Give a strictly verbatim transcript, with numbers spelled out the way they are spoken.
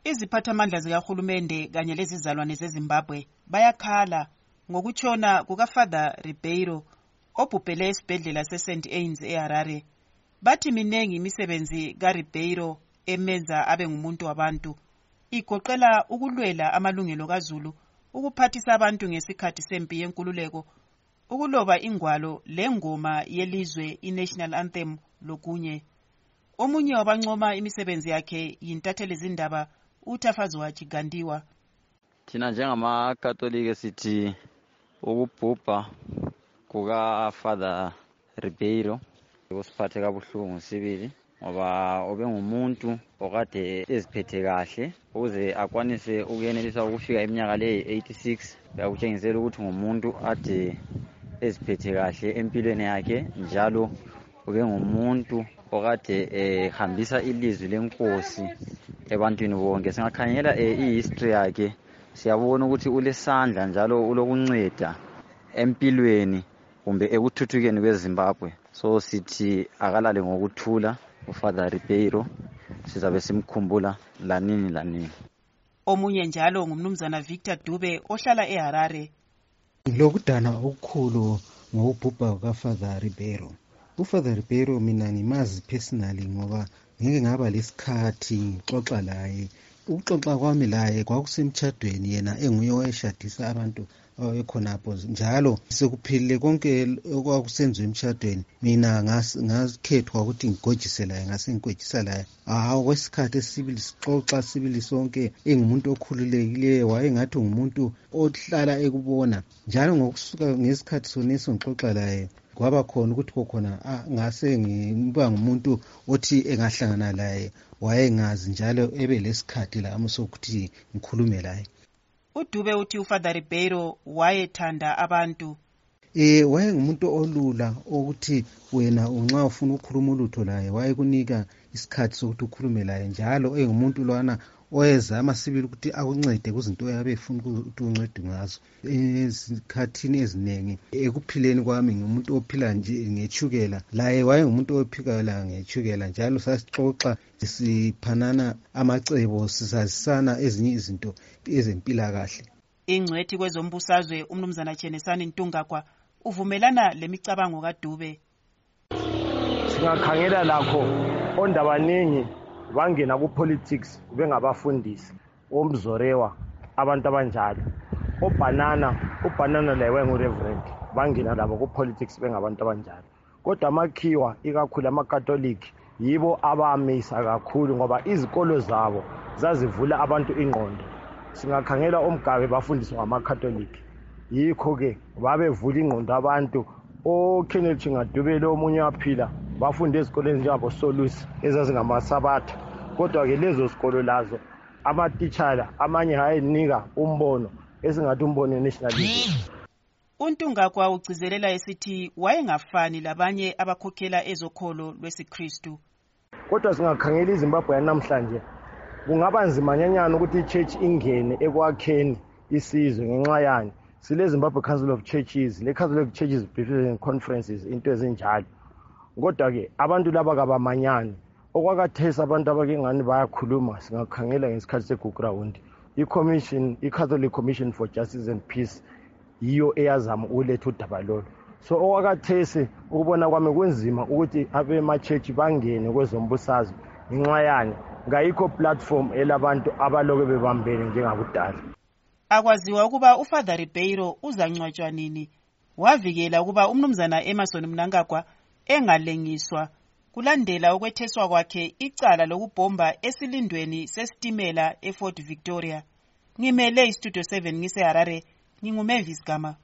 Iziphathamandla zikahulumende kanye lezizalwane zeZimbabwe bayakhala ngokutshona kukaFather Ribeiro obhubhele esibhedlela seSaint Anne's eHarare. Bathi minengi imisebenzi kaRibeiro emenza abe ngumuntu wabantu, igoqela ukulwela amalungelo kaZulu, ukuphathisa abantu ngesikhathi sempi yenkululeko, ukuloba ingwalo lengoma yelizwe iNational Anthem lokunye. Omunye wabancoma imisebenzi yakhe yintatheli zindaba uTafaziwa Chigandiwa. Thina njengamakatolika sithi ukubhubha kukaFather Ribeiro kusiphathe kabuhlungu sibili, ngoba ubengumuntu okade eziphethe kahle ukuze akwanise ukuyenelisa ukufika iminyaka le eighty-six. Uyakutshengisela ukuthi ngumuntu ade eziphethe kahle empilweni yakhe, njalo ubengumuntu okade ehambisa ilizwi lenkosi ebantwini bonke. Singakhangela i-history yakhe siyabona ukuthi ulesandla njalo ulokunceda empilweni kumbe ekuthuthukeni kweZimbabwe. So sithi akalale ngokuthula uFather Ribeiro, sizabe simkhumbula lanini lanini. Omunye njalo ngumnumzana Victor Dube ohlala eHarare. Lokudana okukhulu ngokubhubha kukaFather Ribeiro. UFather Ribeiro mina ngimazi personally ngoba ngeke ngaba lesikhathi ngixoxa laye. Ukuxoxa kwami laye kwakusemtshadweni, yena enguye owayeshadisa abantu ababekhonapho, njalo sekuphilile konke okwakusenziwa emtshadweni mina ngazikhethwa ukuthi ngigojise laye, ngasengigojisa laye. Hawu, kwesikhathi esibili sixoxa sibili sonke, engumuntu okhululekileyo, wayengathi ngumuntu ohlala ekubona. Njalo ngokusuka ngesikhathi soneso ngixoxa laye kwaba khona ukuthi kokhona ngase ngiba ngumuntu othi engahlangana laye wayengazi njalo ebe lesikhathi lami sokuthi ngikhulume laye. uDube uthi uFather Ribeiro wayethanda abantu. Eh wayengumuntu olula ukuthi wena unxa ufuna ukukhuluma ulutho laye wayekunika isikhathi sokuthi ukhulume laye, njalo engumuntu lwana oyezama sibili ukuthi akuncede kuzinto yabefuna ukuthi uncede ngazo. Ezikhathini ezinengi ekuphileni kwami ngumuntu ophila nje ngechukela, laye wayengumuntu ophila ngechukela, njalo sasixoxa siphanana amacebo, sisazisana ezinye izinto ezempilakahle. Ingcwethi kwezombusazwe umnumzana Chenesani Ntungakwa uvumelana lemicabango kaDube. Singakhangela lakho ondabaningi bangena ku politics bengabafundisi, omzorewa abantu abanjalo, obanana ubanana laye wayengu reverend, bangena labo ku politics bengabantu abanjalo. Kodwa amakhiwa ikakhulu amakatoliki yibo abamisa kakhulu ngoba izikolo zabo zazivula abantu ingqondo. Singakhangela omgabe bafundiswa ngamakatoliki, yikho ke babevula ingqondo abantu. oKenneth Chingadube lo omunye waphila bafunde ezikoleni njengabo Solusi ezazingamasabatha, kodwa ke lezo zikolo lazo amatitshala amanye hayenika umbono esingathi umbono nationalism. uNtungakwa ugcizelela esithi wayengafani labanye abakhokhela ezokholo lwesiKristu. Kodwa singakhangela iZimbabwe yanamhlanje kungaba nzima nyanyana ukuthi ichurch ingene ekwakheni isizwe ngenxa yani sile Zimbabwe Council of Churches, le Council of Churches President Conferences, into ezinjalo. Kodwa ke abantu laba kabamanyani okwakathesa abantu abake ngani bayakhuluma. Singakhangela ngesikhathi seguground i-commission, i-Catholic Commission for Justice and Peace yiyo eyazama uletha udaba lolo. So okwakathese ukubona kwami kunzima ukuthi abe ma-church bangene kwezombusazwe ngenxa yani ngayikho platform elabantu abaloke bebambene njengakudala. Akwaziwa ukuba uFather Ribeiro uzangcwatshwa nini. Wavikela ukuba umnumzana Emerson Mnangagwa engalengiswa kulandela ukwetheswa kwakhe icala lokubhomba esilindweni sesitimela eFort Victoria. Ngimele iStudio seven ngiseHarare, nginguMavis Gama.